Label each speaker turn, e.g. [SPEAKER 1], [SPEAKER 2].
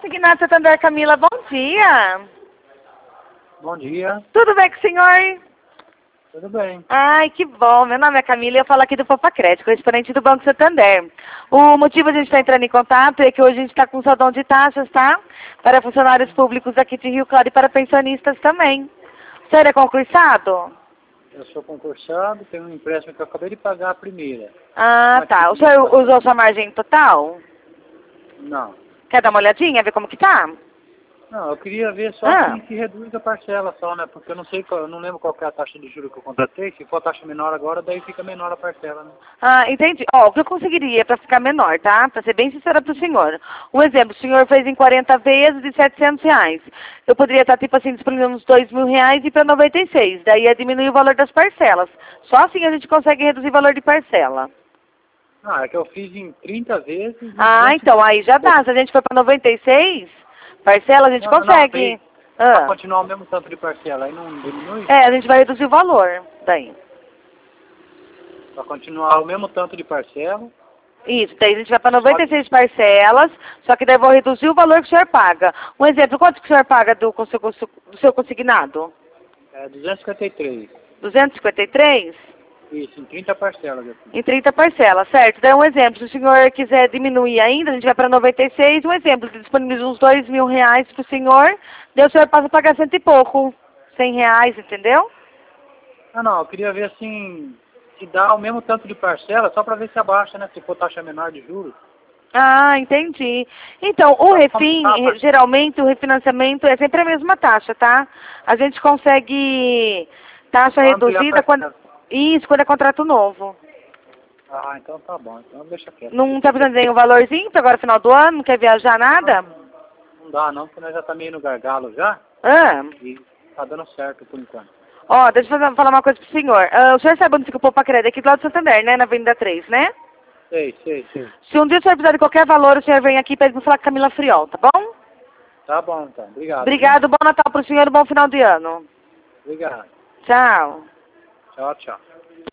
[SPEAKER 1] Consignado Santander, Camila, bom dia.
[SPEAKER 2] Bom dia,
[SPEAKER 1] Tudo bem com o senhor?
[SPEAKER 2] tudo bem.
[SPEAKER 1] Ai, que bom. Meu nome é Camila e eu falo aqui do Poupa Crédito, correspondente do Banco Santander. O motivo de a gente estar entrando em contato é que hoje a gente está com saldão de taxas, tá? Para funcionários públicos aqui de Rio Claro e para pensionistas também. O senhor é concursado?
[SPEAKER 2] Eu sou concursado, tenho um empréstimo que eu acabei de pagar a primeira.
[SPEAKER 1] Ah, tá. O senhor usou sua margem total?
[SPEAKER 2] Não.
[SPEAKER 1] Quer dar uma olhadinha, ver como que tá?
[SPEAKER 2] Não, eu queria ver só se reduz a parcela só, né? Porque eu não sei, eu não lembro qual que é a taxa de juros que eu contratei. Se for a taxa menor agora, daí fica menor a parcela, né?
[SPEAKER 1] Ah, entendi. Ó, o que eu conseguiria para ficar menor, tá? Para ser bem sincera para o senhor. Um exemplo, o senhor fez em 40 vezes de R$ 700. Eu poderia estar, tipo assim, disponibilizando uns R$ 2.000 e ir para 96. Daí ia diminuir o valor das parcelas. Só assim a gente consegue reduzir o valor de parcela.
[SPEAKER 2] Ah, é que eu fiz em 30 vezes.
[SPEAKER 1] Ah, então aí já dá. Se a gente for para 96 parcela, a gente consegue.
[SPEAKER 2] Para
[SPEAKER 1] Ah.
[SPEAKER 2] continuar o mesmo tanto de parcela, aí não diminui?
[SPEAKER 1] É, a gente vai reduzir o valor daí.
[SPEAKER 2] Para continuar o mesmo tanto de parcela.
[SPEAKER 1] Isso, daí a gente vai para 96 parcelas, só que daí eu vou reduzir o valor que o senhor paga. Um exemplo, quanto que o senhor paga do seu consignado?
[SPEAKER 2] É 253.
[SPEAKER 1] 253?
[SPEAKER 2] Isso, em 30 parcelas. Assim.
[SPEAKER 1] Em 30 parcelas, certo? Daí um exemplo, se o senhor quiser diminuir ainda, a gente vai para 96, um exemplo, disponibiliza uns R$ 2.000 para o senhor, daí o senhor passa a pagar cento e pouco, R$ 100, entendeu?
[SPEAKER 2] Ah, não, eu queria ver assim, se dá o mesmo tanto de parcela, só para ver se abaixa, né? Se for taxa menor de juros.
[SPEAKER 1] Ah, entendi. Então, o refim, geralmente o refinanciamento é sempre a mesma taxa, tá? A gente consegue taxa reduzida quando... Isso, quando é contrato novo.
[SPEAKER 2] Ah, então tá bom, então deixa quieto.
[SPEAKER 1] Não tá precisando de nenhum valorzinho para agora final do ano? Não quer viajar nada?
[SPEAKER 2] Não dá não, porque nós já tá meio no gargalo já.
[SPEAKER 1] Ah.
[SPEAKER 2] E tá dando certo por enquanto.
[SPEAKER 1] Ó, deixa eu falar uma coisa pro senhor. O senhor sabe onde fica o Poupa Crédito? Aqui do lado do Santander, né? Na Avenida 3, né?
[SPEAKER 2] Sei.
[SPEAKER 1] Se um dia o senhor precisar de qualquer valor, o senhor vem aqui e pede pra falar com a Camila Friol, tá bom?
[SPEAKER 2] Tá bom, então. Obrigado.
[SPEAKER 1] Obrigado, bom Natal pro senhor e bom final de ano.
[SPEAKER 2] Obrigado.
[SPEAKER 1] Tchau.
[SPEAKER 2] Tchau.